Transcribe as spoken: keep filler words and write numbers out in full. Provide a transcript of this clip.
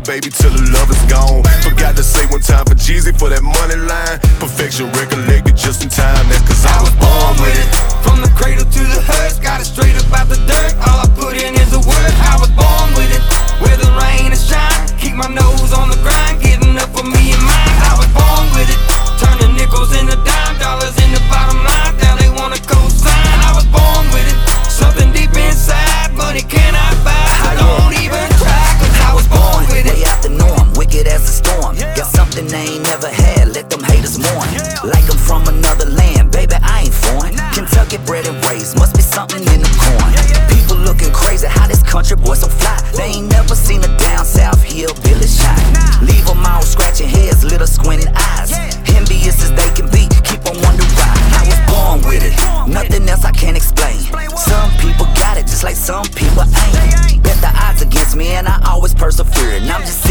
baby, till the love is gone. Forgot to say one time for Jeezy for that money line. Perfection recollected just in time, that's cause I was born with it. From the cradle to the hearse, got it straight up out the dirt. All I put in is the work, I was born with it. Where the rain and shine, keep my nose on the grind, getting up for me and mine. I was born with it, turning nickels into dime, dollars in the bottom line. Now they wanna co-sign. I was born with it, something deep inside, money cannot buy. So don't even try, cause I was born with it. Way out the norm, wicked as a storm. Got something they ain't never had, let them haters mourn. Like I'm from another land, baby, I ain't foreign. Kentucky bred and raised, must be something in the corn. People looking crazy, how this country boy so fly. They ain't never seen a down south hillbilly shine. Leave them all scratching heads, little squinting eyes. Envious as they can be, keep on wondering why. I was born with it, nothing else I can't explain. Some people got it, just like some people ain't. Bet the odds against me and I always persevere. And I'm just